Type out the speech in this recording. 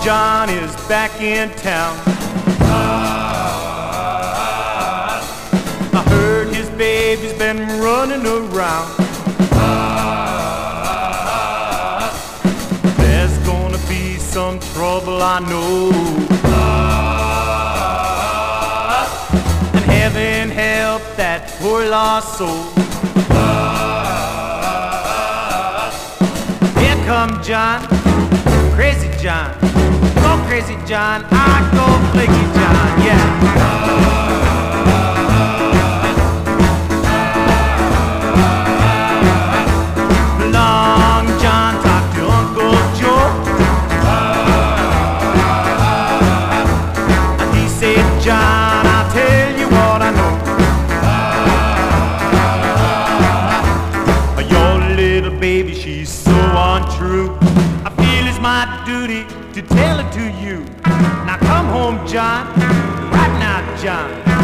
John is back in town. I heard his baby's been running around. There's gonna be some trouble, I know. And heaven help that poor lost soul. Here come John, crazy John. Go crazy John, I go flaky John, yeah. Long John talked to Uncle Joe. He said, John, I'll tell you what I know. Your little baby, she's so untrue. I feel it's my duty to tell it to you. Now come home, John, right now, John.